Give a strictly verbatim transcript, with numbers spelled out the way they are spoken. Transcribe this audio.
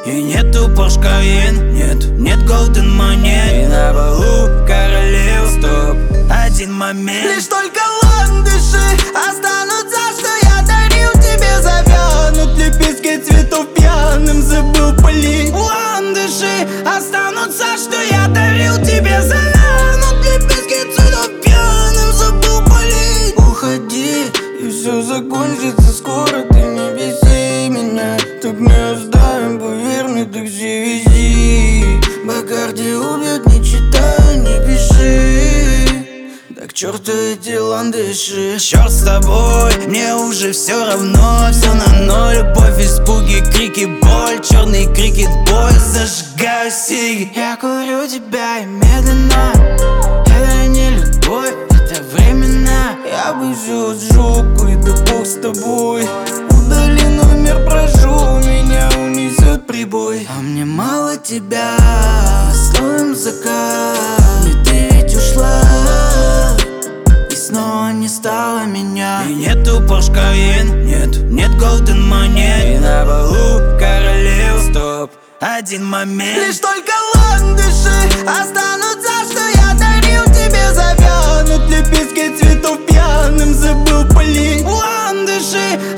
И нету Porsche Cayenne, нет, нет golden монет. И на балу королев, стоп, один момент. Лишь только ландыши останутся, что я дарил тебе. Завянут лепестки цветов пьяным, забыл полить. Ландыши останутся, что я дарил тебе. Завянут лепестки цветов пьяным, забыл полить. Уходи, и все закончится скоро. Ты не беси меня, так не оставим, поверь мне, такси вези. Бакарди убьет, не читай, не пиши. Да к черту эти ландыши. Черт с тобой, мне уже все равно. Все на ноль, любовь, испуги, крики, боль. Черный крикет, бой, зажигаю сиги. Я курю тебя и медленно. Это не любовь, это временно. Я бы все сжег, и да бог с тобой. Удали номер, прошу, меня унесет прибой. А мне мало тебя, стоим закат. И ты ведь ушла, и снова не стало меня. И нету Porsche Cayenne, нет, нет golden монет. И на балу королев, стоп, один момент. Лишь только ландыши останутся, что я дарил тебе. Завянут лепестки цветов пьяным, забыл полить. Ландыши